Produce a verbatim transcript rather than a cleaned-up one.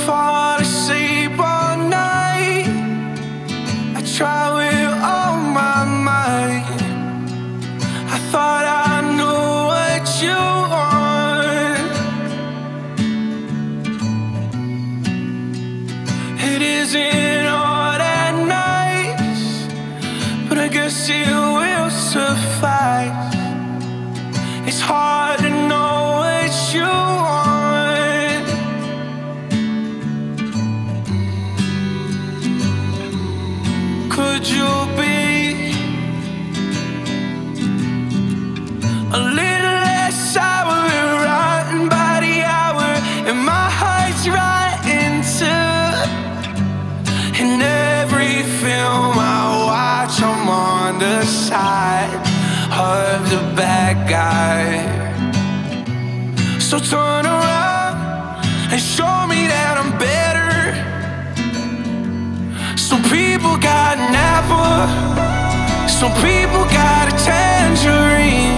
fall asleep all night. I try with all my might. I thought I knew what you want. It isn't all that nice, but I guess it will suffice. It's hard to know what you want. Could you be a little less sour and rotten by the hour? And my heart's writing too. In every film I watch, I'm on the side of the bad guy. So turn around and show me that I'm better. Some people got an apple, some people got a tangerine.